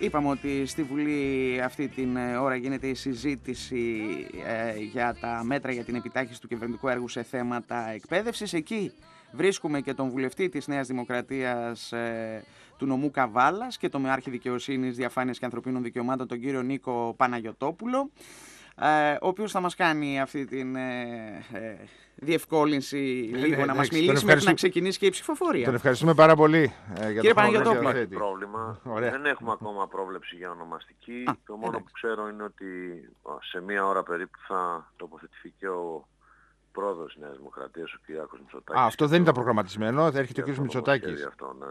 Είπαμε ότι στη Βουλή αυτή την ώρα γίνεται η συζήτηση για τα μέτρα για την επιτάχυνση του κυβερνητικού έργου σε θέματα εκπαίδευσης. Εκεί βρίσκουμε και τον βουλευτή της Νέας Δημοκρατίας του νομού Καβάλας και τον Μεάρχη Δικαιοσύνης, Διαφάνειας και Ανθρωπίνων Δικαιωμάτων, τον κύριο Νίκο Παναγιωτόπουλο, ο οποίος θα μας κάνει αυτή την διευκόλυνση λίγο να μας μιλήσει μέχρι να ξεκινήσει και η ψηφοφορία. Τον ευχαριστούμε πάρα πολύ για Κύριε το χρόνο που Υπάρχει διαθέτει. πρόβλημα. Δεν έχουμε ακόμα πρόβλεψη για ονομαστική. Το μόνο που ξέρω είναι ότι σε μία ώρα περίπου θα τοποθετηθεί και ο πρόεδρος της Νέας Δημοκρατίας, ο Κυριάκος Μητσοτάκης. Αυτό δεν ήταν προγραμματισμένο, θα έρχεται ο κ. Μητσοτάκης.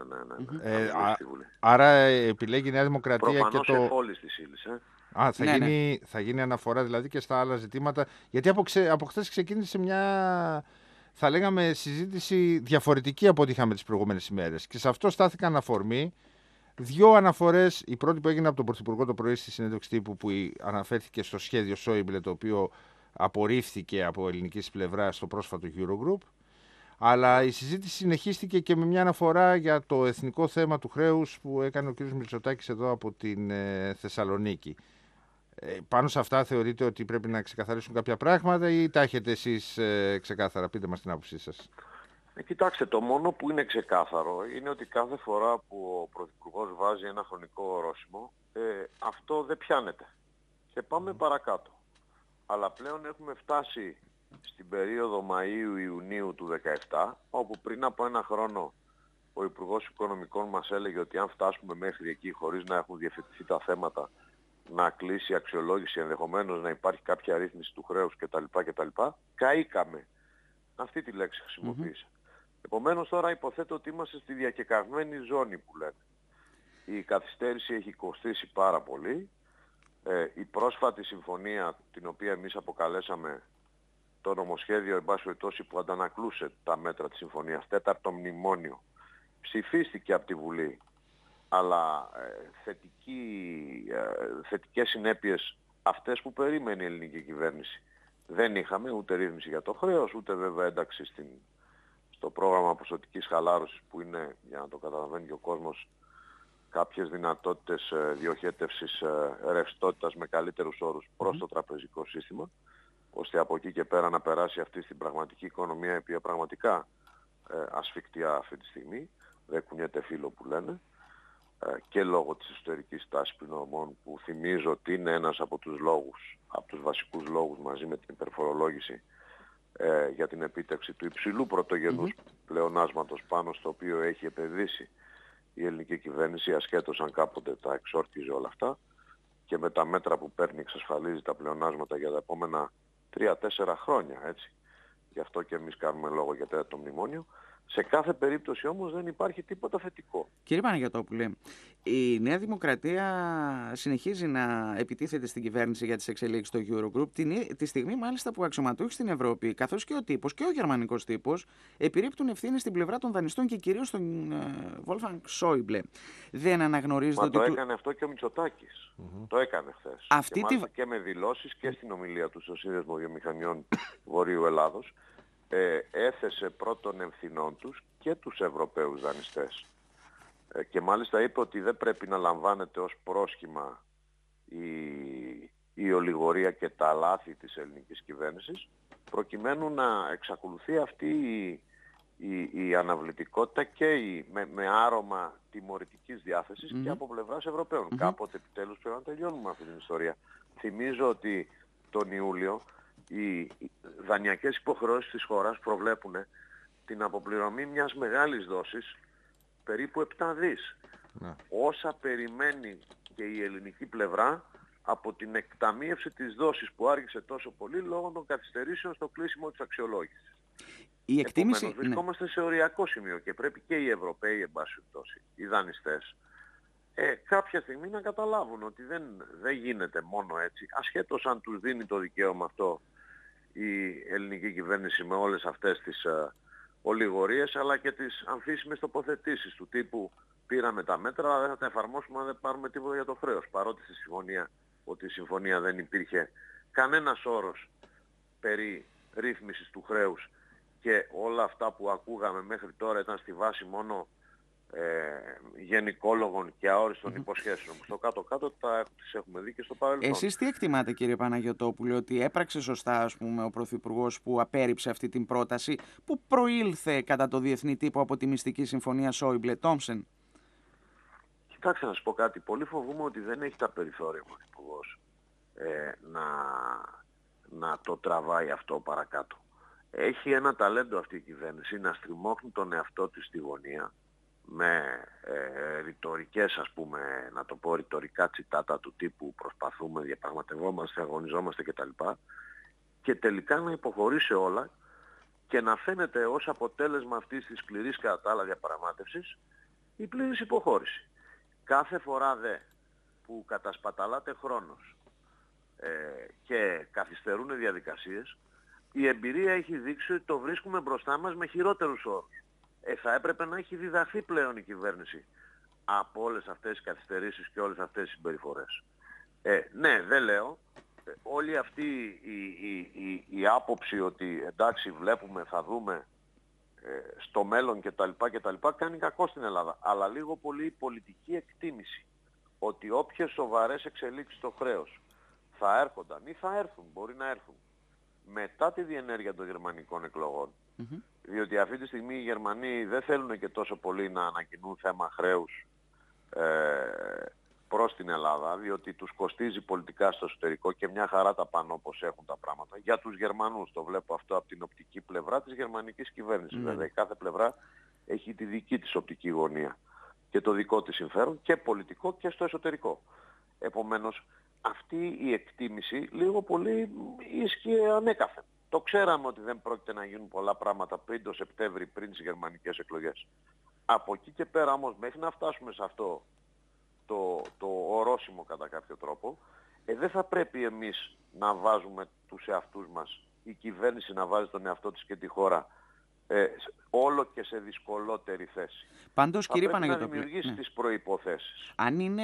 Άρα επιλέγει η Νέα Δημοκρατία προφανώς και το... εφόλης της ύλης, θα γίνει αναφορά δηλαδή και στα άλλα ζητήματα. Γιατί από χθες ξεκίνησε μια, θα λέγαμε, συζήτηση διαφορετική από ό,τι είχαμε τις προηγούμενες ημέρες. Και σε αυτό στάθηκαν αφορμή δύο αναφορές. Η πρώτη που έγινε από τον Πρωθυπουργό το πρωί στη συνέντευξη τύπου, που αναφέρθηκε στο σχέδιο Σόιμπλε, το οποίο απορρίφθηκε από ελληνικής πλευράς στο πρόσφατο Eurogroup. Αλλά η συζήτηση συνεχίστηκε και με μια αναφορά για το εθνικό θέμα του χρέους που έκανε ο κ. Μητσοτάκης εδώ από την Θεσσαλονίκη. Πάνω σε αυτά θεωρείτε ότι πρέπει να ξεκαθαρίσουν κάποια πράγματα ή τα έχετε εσείς ξεκάθαρα? Πείτε μας την άποψή σας. Κοιτάξτε, το μόνο που είναι ξεκάθαρο είναι ότι κάθε φορά που ο Πρωθυπουργός βάζει ένα χρονικό ορόσημο, αυτό δεν πιάνεται. Και πάμε παρακάτω. Αλλά πλέον έχουμε φτάσει στην περίοδο Μαΐου-Ιουνίου του 2017, όπου πριν από ένα χρόνο ο Υπουργός Οικονομικών μας έλεγε ότι αν φτάσουμε μέχρι εκεί χωρίς να έχουν διευθετηθεί τα θέματα, να κλείσει η αξιολόγηση, ενδεχομένως να υπάρχει κάποια ρύθμιση του χρέους κτλ. Καήκαμε. Αυτή τη λέξη χρησιμοποίησα. Επομένως τώρα υποθέτω ότι είμαστε στη διακεκαυμένη ζώνη που λένε. Η καθυστέρηση έχει κοστίσει πάρα πολύ. Η πρόσφατη συμφωνία, την οποία εμείς αποκαλέσαμε το νομοσχέδιο, εν πάση περιπτώσει, που αντανακλούσε τα μέτρα της συμφωνίας, τέταρτο μνημόνιο, ψηφίστηκε από τη Βουλή, αλλά θετικές συνέπειες αυτές που περίμενε η ελληνική κυβέρνηση δεν είχαμε, ούτε ρύθμιση για το χρέος, ούτε βέβαια ένταξη στο πρόγραμμα ποσοτικής χαλάρωσης, που είναι, για να το καταλαβαίνει και ο κόσμος, κάποιες δυνατότητες διοχέτευσης ρευστότητας με καλύτερους όρους προς το τραπεζικό σύστημα, ώστε από εκεί και πέρα να περάσει αυτή στην πραγματική οικονομία, η οποία πραγματικά ασφικτιά αυτή τη στιγμή, δεν κουνιέται φύλλο που λένε, και λόγω της εσωτερικής τάσης πληρωμών, που θυμίζω ότι είναι ένας από τους λόγους, από τους βασικούς λόγους, μαζί με την υπερφορολόγηση, για την επίτευξη του υψηλού πρωτογενούς πλεονάσματος, πάνω στο οποίο έχει επενδύσει η ελληνική κυβέρνηση, ασχέτως αν κάποτε τα εξόρκιζε όλα αυτά, και με τα μέτρα που παίρνει εξασφαλίζει τα πλεονάσματα για τα επόμενα 3-4 χρόνια, έτσι. Γι' αυτό και εμείς κάνουμε λόγο για τέταρτο μνημόνιο. Σε κάθε περίπτωση όμως δεν υπάρχει τίποτα θετικό. Κύριε Παναγιωτόπουλε, η Νέα Δημοκρατία συνεχίζει να επιτίθεται στην κυβέρνηση για τις εξελίξεις στο Eurogroup, τη στιγμή μάλιστα που αξιωματούχοι στην Ευρώπη, καθώς και ο τύπος και ο γερμανικός τύπος, επιρρύπτουν ευθύνη στην πλευρά των δανειστών και κυρίως τον Wolfgang Schäuble. Δεν αναγνωρίζετε ότι... το έκανε αυτό και ο Μητσοτάκης. Το έκανε χθες. Και με δηλώσεις και στην ομιλία του στο Σύνδεσμο Βιομηχανιών Βορείου Ελλάδος. Έθεσε πρώτων ευθυνών τους και τους Ευρωπαίους δανειστές. Και μάλιστα είπε ότι δεν πρέπει να λαμβάνεται ως πρόσχημα η ολιγορία και τα λάθη της ελληνικής κυβέρνησης, προκειμένου να εξακολουθεί αυτή η αναβλητικότητα και με άρωμα τιμωρητικής διάθεσης και από πλευράς Ευρωπαίων. Κάποτε επιτέλους πρέπει να τελειώνουμε αυτή την ιστορία. Θυμίζω ότι τον Ιούλιο οι δανειακές υποχρεώσεις της χώρας προβλέπουν την αποπληρωμή μιας μεγάλης δόσης, περίπου 7 δις. Όσα περιμένει και η ελληνική πλευρά από την εκταμείευση της δόσης που άργησε τόσο πολύ λόγω των καθυστερήσεων στο κλείσιμο της αξιολόγησης. Η εκτίμηση... Επομένως βρισκόμαστε σε οριακό σημείο και πρέπει και οι Ευρωπαίοι, εν πάση περιπτώσει, οι δανειστές, κάποια στιγμή να καταλάβουν ότι δεν γίνεται μόνο έτσι, ασχέτως αν τους δίνει το δικαίωμα αυτό η ελληνική κυβέρνηση με όλες αυτές τις ολιγορίες, αλλά και τις αμφίσιμες τοποθετήσεις του τύπου πήραμε τα μέτρα, αλλά δεν θα τα εφαρμόσουμε αν δεν πάρουμε τίποτα για το χρέος. Παρότι στη συμφωνία δεν υπήρχε κανένας όρος περί ρύθμισης του χρέους και όλα αυτά που ακούγαμε μέχρι τώρα ήταν στη βάση μόνο γενικόλογων και αόριστων υποσχέσεων. Στο κάτω-κάτω τις έχουμε δει και στο παρελθόν. Εσείς τι εκτιμάτε, κύριε Παναγιωτόπουλε, ότι έπραξε σωστά, ας πούμε, ο Πρωθυπουργός που απέρριψε αυτή την πρόταση που προήλθε κατά το διεθνή τύπο από τη μυστική συμφωνία Σόιμπλε-Τόμψεν? Κοιτάξτε να σας πω κάτι. Πολύ φοβούμαι ότι δεν έχει τα περιθώρια ο Πρωθυπουργός να το τραβάει αυτό παρακάτω. Έχει ένα ταλέντο αυτή η κυβέρνηση να στριμώχνει τον εαυτό της στη γωνία με ρητορικές, ας πούμε, να το πω ρητορικά τσιτάτα του τύπου προσπαθούμε, διαπραγματευόμαστε, αγωνιζόμαστε κτλ. Και τελικά να υποχωρήσει όλα και να φαίνεται ως αποτέλεσμα αυτής της σκληρής κατά τα άλλα διαπραγμάτευσης η πλήρης υποχώρηση. Κάθε φορά δε που κατασπαταλάται χρόνος και καθυστερούν διαδικασίες, η εμπειρία έχει δείξει ότι το βρίσκουμε μπροστά μας με χειρότερους όρους. Θα έπρεπε να έχει διδαχθεί πλέον η κυβέρνηση από όλες αυτές τις καθυστερήσεις και όλες αυτές τις συμπεριφορές. Ναι, δεν λέω. Όλη αυτή η άποψη ότι εντάξει βλέπουμε, θα δούμε στο μέλλον κτλ. Κάνει κακό στην Ελλάδα. Αλλά λίγο πολύ η πολιτική εκτίμηση ότι όποιες σοβαρές εξελίξεις στο χρέος θα έρχονταν ή θα έρθουν, μπορεί να έρθουν, μετά τη διενέργεια των γερμανικών εκλογών, διότι αυτή τη στιγμή οι Γερμανοί δεν θέλουν και τόσο πολύ να ανακοινούν θέμα χρέους προς την Ελλάδα, διότι τους κοστίζει πολιτικά στο εσωτερικό και μια χαρά τα πάνε όπως έχουν τα πράγματα. Για τους Γερμανούς, το βλέπω αυτό από την οπτική πλευρά της γερμανικής κυβέρνησης. Βέβαια, η κάθε πλευρά έχει τη δική της οπτική γωνία και το δικό της συμφέρον και πολιτικό και στο εσωτερικό. Επομένως, αυτή η εκτίμηση λίγο πολύ ίσχυε ανέκαθεν. Το ξέραμε ότι δεν πρόκειται να γίνουν πολλά πράγματα πριν το Σεπτέμβρη, πριν τις γερμανικές εκλογές. Από εκεί και πέρα όμως, μέχρι να φτάσουμε σε αυτό το ορόσημο κατά κάποιο τρόπο, δεν θα πρέπει εμείς να βάζουμε τους εαυτούς μας, η κυβέρνηση να βάζει τον εαυτό της και τη χώρα όλο και σε δυσκολότερη θέση. Πάντως, κύριε Παναγιώτοπουλε, να δημιουργήσει τις προϋποθέσεις. Αν είναι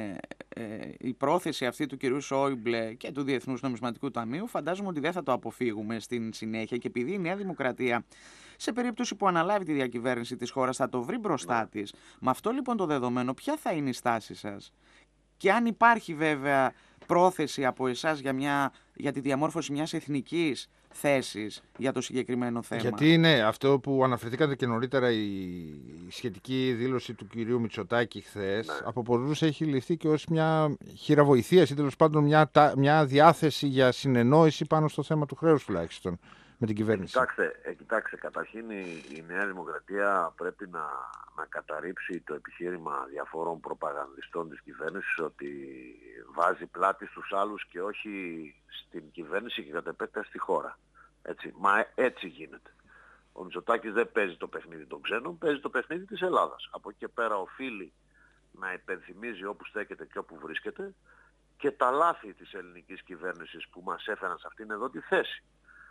η πρόθεση αυτή του κυρίου Σόιμπλε και του Διεθνούς Νομισματικού Ταμείου, φαντάζομαι ότι δεν θα το αποφύγουμε στην συνέχεια, και επειδή η Νέα Δημοκρατία, σε περίπτωση που αναλάβει τη διακυβέρνηση της χώρας, θα το βρει μπροστά της. Με αυτό λοιπόν το δεδομένο, ποια θα είναι η στάση σας? Και αν υπάρχει βέβαια πρόθεση από εσάς για τη διαμόρφωση μιας εθνικής θέσης για το συγκεκριμένο θέμα. Γιατί είναι αυτό που αναφερθήκατε και νωρίτερα, η σχετική δήλωση του κυρίου Μητσοτάκη χθες, από πολλούς έχει ληφθεί και ως μια χειραβοηθείας ή τέλος πάντων μια διάθεση για συνεννόηση πάνω στο θέμα του χρέους τουλάχιστον με την κυβέρνηση. Κοιτάξτε, καταρχήν η Νέα Δημοκρατία πρέπει να καταρρύψει το επιχείρημα διαφόρων προπαγανδιστών της κυβέρνησης ότι βάζει πλάτη στους άλλους και όχι στην κυβέρνηση και κατ' επέκταση στη χώρα. Έτσι. Μα έτσι γίνεται. Ο Μητσοτάκης δεν παίζει το παιχνίδι των ξένων, παίζει το παιχνίδι της Ελλάδας. Από εκεί και πέρα οφείλει να υπενθυμίζει όπου στέκεται και όπου βρίσκεται και τα λάθη της ελληνικής κυβέρνησης που μας έφεραν σε αυτήν εδώ τη θέση.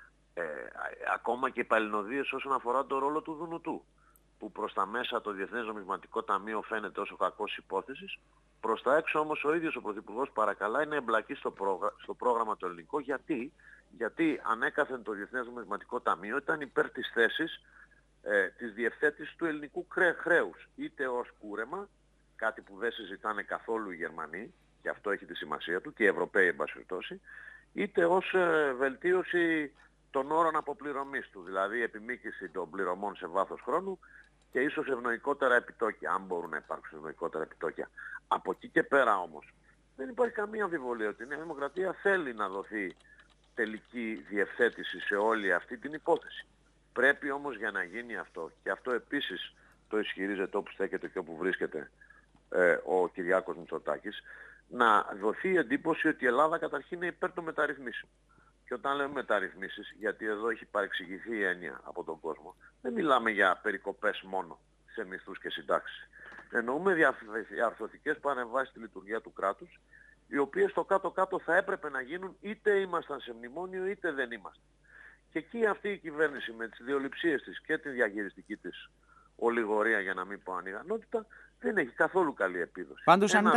Ακόμα και οι παλινοδίες όσον αφορά τον ρόλο του Δουνουτού, που προς τα μέσα το Διεθνές Νομισματικό Ταμείο φαίνεται όσο κακός υπόθεσης, προς τα έξω όμως ο ίδιος ο Πρωθυπουργός παρακαλάει να εμπλακεί στο πρόγραμμα το ελληνικό. Γιατί ανέκαθεν το Διεθνές Νομισματικό Ταμείο ήταν υπέρ της θέσης της διευθέτησης του ελληνικού χρέους, είτε ως κούρεμα, κάτι που δεν συζητάνε καθόλου οι Γερμανοί, και αυτό έχει τη σημασία του, και οι Ευρωπαίοι εν πάση περιπτώσει, είτε ως βελτίωση των όρων αποπληρωμής του, δηλαδή επιμήκυση των πληρωμών σε βάθος χρόνου και ίσως ευνοϊκότερα επιτόκια, αν μπορούν να υπάρξουν ευνοϊκότερα επιτόκια. Από εκεί και πέρα όμως δεν υπάρχει καμία αμφιβολία ότι η Νέα Δημοκρατία θέλει να δοθεί τελική διευθέτηση σε όλη αυτή την υπόθεση. Πρέπει όμως για να γίνει αυτό, και αυτό επίσης το ισχυρίζεται όπου στέκεται και όπου βρίσκεται ο Κυριάκος Μητσοτάκης, να δοθεί η εντύπωση ότι η Ελλάδα καταρχήν είναι υπέρ των μεταρρυθμίσεων. Και όταν λέμε μεταρρυθμίσεις, γιατί εδώ έχει παρεξηγηθεί η έννοια από τον κόσμο, δεν μιλάμε για περικοπές μόνο σε μισθούς και συντάξεις. Εννοούμε διαρθρωτικές παρεμβάσεις στη λειτουργία του κράτους, οι οποίες στο κάτω-κάτω θα έπρεπε να γίνουν είτε ήμασταν σε μνημόνιο είτε δεν ήμασταν. Και εκεί αυτή η κυβέρνηση με τις ιδιοληψίες της και τη διαχειριστική της ολιγορία, για να μην πω ανιγανότητα, δεν έχει καθόλου καλή επίδοση. Πάντως αν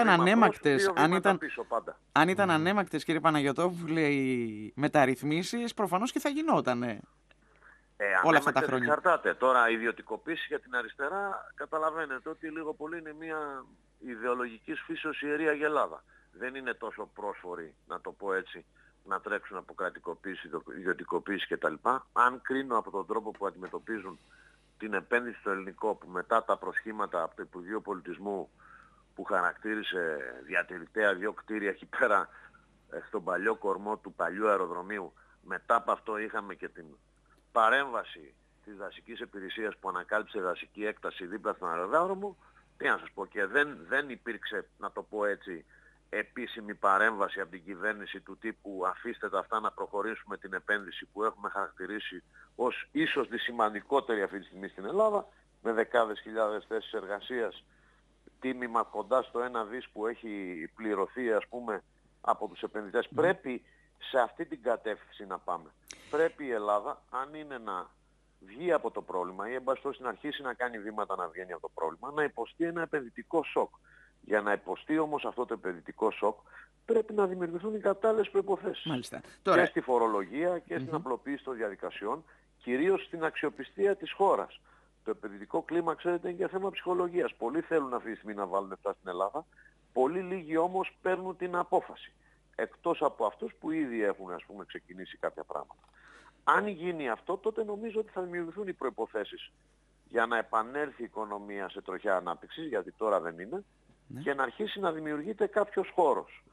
ήταν ανέμακτες, κύριε Παναγιωτόπουλε, οι μεταρρυθμίσεις, προφανώς και θα γινότανε. όλα αυτά τα χρόνια. Εξαρτάται. Τώρα η ιδιωτικοποίηση για την αριστερά καταλαβαίνετε ότι λίγο πολύ είναι μια ιδεολογικής φύσεως ιερή αγελάδα. Δεν είναι τόσο πρόσφοροι, να το πω έτσι, να τρέξουν από κρατικοποίηση, ιδιωτικοποίηση κτλ. Αν κρίνω από τον τρόπο που αντιμετωπίζουν την επένδυση στο ελληνικό, που μετά τα προσχήματα από το Υπουργείο Πολιτισμού που χαρακτήρισε διατηρητέα 2 κτίρια εκεί πέρα στον παλιό κορμό του παλιού αεροδρομίου, μετά από αυτό είχαμε και την παρέμβαση της δασικής υπηρεσίας που ανακάλυψε δασική έκταση δίπλα στον αεροδρόμο. Τι να σας πω, και δεν υπήρξε, να το πω έτσι, επίσημη παρέμβαση από την κυβέρνηση του τύπου αφήστε τα αυτά να προχωρήσουμε την επένδυση που έχουμε χαρακτηρίσει ως ίσως τη σημαντικότερη αυτή τη στιγμή στην Ελλάδα, με δεκάδες χιλιάδες θέσεις εργασίας, τίμημα κοντά στο 1 δις που έχει πληρωθεί ας πούμε από τους επενδυτές. Πρέπει σε αυτή την κατεύθυνση να πάμε. Πρέπει η Ελλάδα, αν είναι να βγει από το πρόβλημα ή εν πάση περιπτώσει να αρχίσει να κάνει βήματα να βγαίνει από το πρόβλημα, να υποστεί ένα επενδυτικό σοκ. Για να υποστεί όμως αυτό το επενδυτικό σοκ πρέπει να δημιουργηθούν οι κατάλληλες προϋποθέσεις. Μάλιστα. Και στη φορολογία και στην απλοποίηση των διαδικασιών, κυρίως στην αξιοπιστία της χώρας. Το επενδυτικό κλίμα, ξέρετε, είναι για θέμα ψυχολογίας. Πολλοί θέλουν αυτή τη στιγμή να βάλουν λεφτά στην Ελλάδα, πολύ λίγοι όμως παίρνουν την απόφαση. Εκτός από αυτούς που ήδη έχουν ας πούμε ξεκινήσει κάποια πράγματα. Αν γίνει αυτό, τότε νομίζω ότι θα δημιουργηθούν οι προϋποθέσεις για να επανέλθει η οικονομία σε τροχιά ανάπτυξης, γιατί τώρα δεν είναι, και να αρχίσει να δημιουργείται κάποιος χώρος.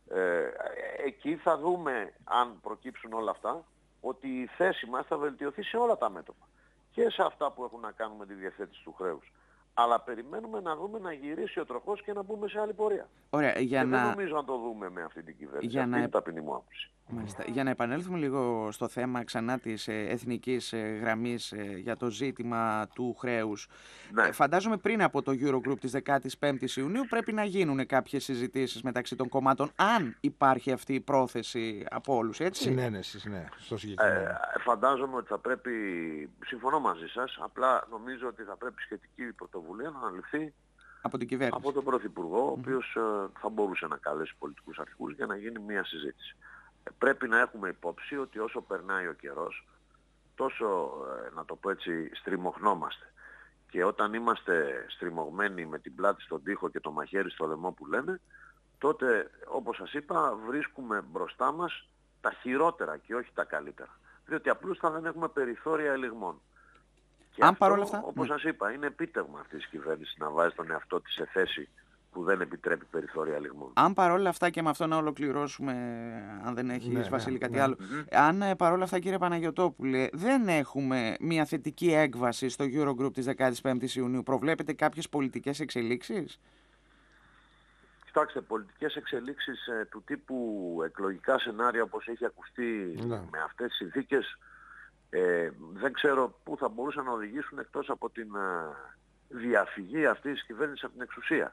Εκεί θα δούμε, αν προκύψουν όλα αυτά, ότι η θέση μας θα βελτιωθεί σε όλα τα μέτωπα. Και σε αυτά που έχουν να κάνουν με τη διευθέτηση του χρέους. Αλλά περιμένουμε να δούμε να γυρίσει ο τροχός και να μπούμε σε άλλη πορεία. Ωραία, δεν νομίζω να το δούμε με αυτή την κυβέρνηση. Αυτή είναι ταπεινή μου άποψη. Μάλιστα. Για να επανέλθουμε λίγο στο θέμα ξανά της εθνικής γραμμής για το ζήτημα του χρέους. Ναι. Φαντάζομαι πριν από το Eurogroup της 15ης Ιουνίου πρέπει να γίνουν κάποιες συζητήσεις μεταξύ των κομμάτων, αν υπάρχει αυτή η πρόθεση από όλους, έτσι. Συνένεσης, ναι, στο συγκεκριμένο. Φαντάζομαι ότι θα πρέπει, συμφωνώ μαζί σας, απλά νομίζω ότι θα πρέπει σχετική πρωτοβουλία να αναλυφθεί από την κυβέρνηση, από τον Πρωθυπουργό, ο οποίος θα μπορούσε να καλέσει πολιτικούς αρχηγούς για να γίνει μια συζήτηση. Πρέπει να έχουμε υπόψη ότι όσο περνάει ο καιρός, τόσο, να το πω έτσι, στριμωχνόμαστε. Και όταν είμαστε στριμωγμένοι με την πλάτη στον τοίχο και το μαχαίρι στο λαιμό που λένε, τότε, όπως σας είπα, βρίσκουμε μπροστά μας τα χειρότερα και όχι τα καλύτερα. Διότι απλώς δεν έχουμε περιθώρια ελιγμών. Και αν αυτό, παρόλα αυτά, όπως σας είπα, είναι επίτευγμα αυτής της κυβέρνησης να βάζει τον εαυτό της σε θέση που δεν επιτρέπει περιθώρια λιγμών. Αν παρόλα αυτά, και με αυτό να ολοκληρώσουμε, αν δεν έχεις Βασίλη κάτι άλλο, αν παρόλα αυτά, κύριε Παναγιωτόπουλε, δεν έχουμε μια θετική έκβαση στο Eurogroup της 15ης Ιουνίου, προβλέπετε κάποιες πολιτικές εξελίξεις? Κοιτάξτε, πολιτικές εξελίξεις του τύπου εκλογικά σενάρια όπως έχει ακουστεί με αυτές τις συνθήκες, δεν ξέρω πού θα μπορούσαν να οδηγήσουν εκτός από την διαφυγή αυτής της κυβέρνησης από την εξουσία.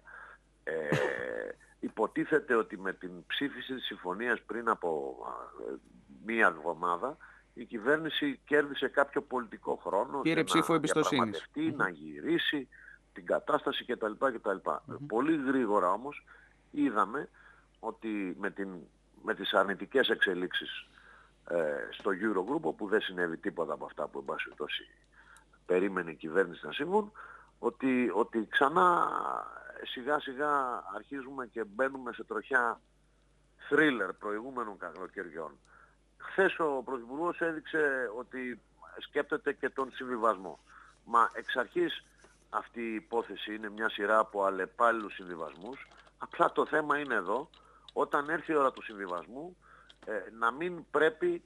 Υποτίθεται ότι με την ψήφιση της συμφωνίας πριν από μία εβδομάδα η κυβέρνηση κέρδισε κάποιο πολιτικό χρόνο, πήρε ψήφο εμπιστοσύνης, να διαπραγματευτεί, να γυρίσει την κατάσταση κτλ. Πολύ γρήγορα όμως είδαμε ότι με τις αρνητικές εξελίξεις στο Eurogroup, όπου δεν συνέβη τίποτα από αυτά που εν πάση περιπτώσει περίμενε η κυβέρνηση να συμβούν, ότι ξανά σιγά σιγά αρχίζουμε και μπαίνουμε σε τροχιά θρίλερ προηγούμενων καλοκαιριών. Χθες ο Πρωθυπουργός έδειξε ότι σκέπτεται και τον συμβιβασμό. Μα εξ αρχής αυτή η υπόθεση είναι μια σειρά από αλλεπάλληλους συμβιβασμούς. Απλά το θέμα είναι εδώ, όταν έρθει η ώρα του συμβιβασμού, να μην πρέπει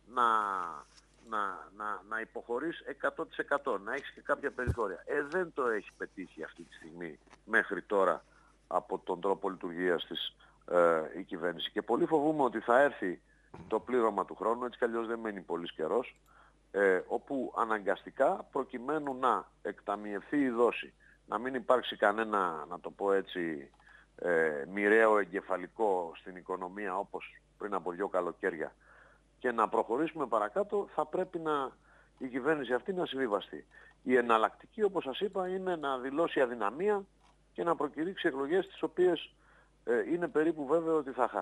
να υποχωρείς 100%, να έχεις και κάποια περιθώρια. Δεν το έχει πετύχει αυτή τη στιγμή μέχρι τώρα από τον τρόπο λειτουργίας της η κυβέρνηση. Και πολύ φοβούμαι ότι θα έρθει το πλήρωμα του χρόνου, έτσι κι αλλιώς δεν μένει πολύς καιρός, όπου αναγκαστικά προκειμένου να εκταμιευθεί η δόση, να μην υπάρξει κανένα, να το πω έτσι, μοιραίο εγκεφαλικό στην οικονομία όπως πριν από 2 καλοκαίρια, και να προχωρήσουμε παρακάτω, θα πρέπει η κυβέρνηση αυτή να συμβιβαστεί. Η εναλλακτική, όπως σας είπα, είναι να δηλώσει αδυναμία και να προκηρύξει εκλογές τις οποίες είναι περίπου βέβαιο ότι θα χάσει.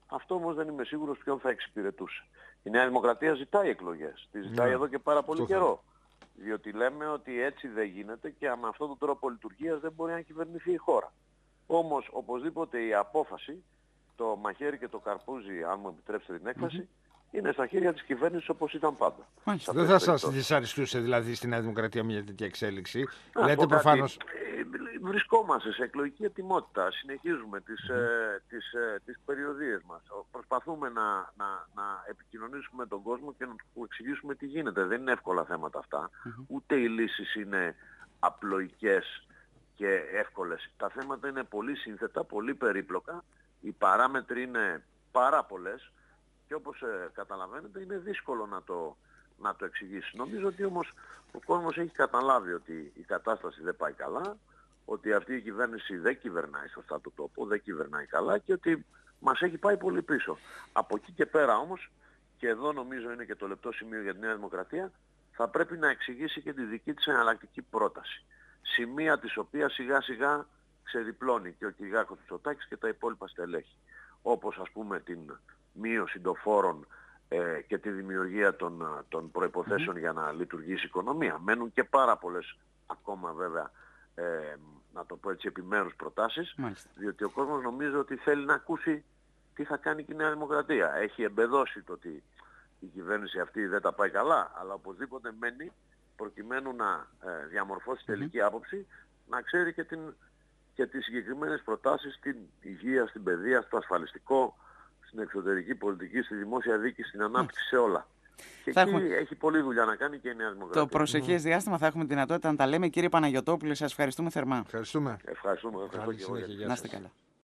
Αυτό όμως δεν είμαι σίγουρος ποιον θα εξυπηρετούσε. Η Νέα Δημοκρατία ζητάει εκλογές. Τη ζητάει εδώ και πάρα πολύ καιρό. Διότι λέμε ότι έτσι δεν γίνεται και με αυτόν τον τρόπο λειτουργίας δεν μπορεί να κυβερνηθεί η χώρα. Όμως οπωσδήποτε η απόφαση, το μαχαίρι και το καρπούζι, αν μου επιτρέψετε την έκφραση, είναι στα χέρια της κυβέρνησης όπως ήταν πάντα. Δεν θα σας δυσαρεστούσε δηλαδή στη Νέα Δημοκρατία μια τέτοια εξέλιξη? Λέτε προφανώς... Βρισκόμαστε σε εκλογική ετοιμότητα, συνεχίζουμε τις περιοδίες μας. Προσπαθούμε να επικοινωνήσουμε με τον κόσμο και να του εξηγήσουμε τι γίνεται. Δεν είναι εύκολα θέματα αυτά. Ούτε οι λύσεις είναι απλοϊκές και εύκολες. Τα θέματα είναι πολύ σύνθετα, πολύ περίπλοκα. Οι παράμετροι είναι πάρα πολλές και όπως καταλαβαίνετε είναι δύσκολο να το εξηγήσει. Νομίζω ότι όμως ο κόσμος έχει καταλάβει ότι η κατάσταση δεν πάει καλά, ότι αυτή η κυβέρνηση δεν κυβερνάει σωστά το τόπο, δεν κυβερνάει καλά και ότι μας έχει πάει πολύ πίσω. Από εκεί και πέρα όμως, και εδώ νομίζω είναι και το λεπτό σημείο για τη Νέα Δημοκρατία, θα πρέπει να εξηγήσει και τη δική της εναλλακτική πρόταση. Σημεία της οποίας σιγά σιγά ξεδιπλώνει και ο Κυριάκος Μητσοτάκης και τα υπόλοιπα στελέχη. Όπως ας πούμε την μείωση των φόρων και τη δημιουργία των προϋποθέσεων για να λειτουργήσει η οικονομία. Μένουν και πάρα πολλές ακόμα βέβαια, να το πω έτσι, επιμέρους προτάσεις, διότι ο κόσμος νομίζω ότι θέλει να ακούσει τι θα κάνει και η Νέα Δημοκρατία. Έχει εμπεδώσει το ότι η κυβέρνηση αυτή δεν τα πάει καλά, αλλά οπωσδήποτε μένει προκειμένου να διαμορφώσει τελική άποψη, να ξέρει και τις συγκεκριμένες προτάσεις στην υγεία, στην παιδεία, στο ασφαλιστικό, στην εξωτερική πολιτική, στη δημόσια δίκη, στην ανάπτυξη, σε όλα. Και εκεί έχει πολλή δουλειά να κάνει και η Νέα Δημοκρατία. Το προσεχές διάστημα θα έχουμε τη δυνατότητα να τα λέμε. Κύριε Παναγιωτόπουλε, σας ευχαριστούμε θερμά. Ευχαριστούμε. Ευχαριστούμε και εγώ. Να είστε καλά.